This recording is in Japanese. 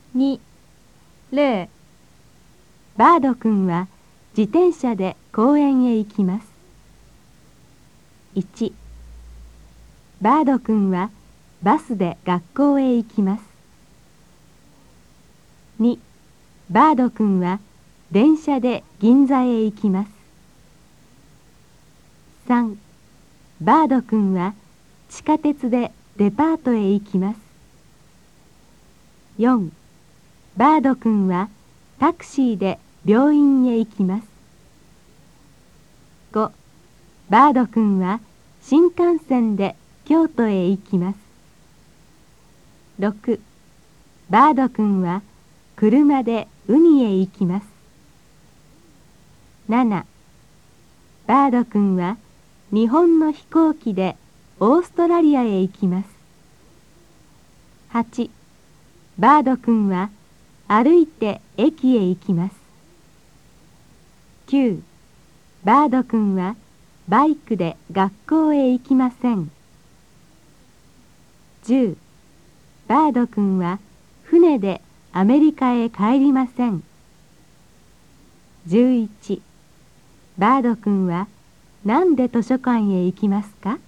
2、0、 バード君は自転車で公園へ行きます。1、バード君はバスで学校へ行きます。2、バード君は電車で銀座へ行きます。3、バード君は地下鉄でデパートへ行きます。4、バード君はタクシーで病院へ行きます。5、バード君は新幹線で京都へ行きます。6、バード君は車で海へ行きます。7、バード君は日本の飛行機でオーストラリアへ行きます。8、バード君は歩いて駅へ行きます。9、バード君はバイクで学校へ行きません。10、バード君は船でアメリカへ帰りません。11、バード君は何で図書館へ行きますか？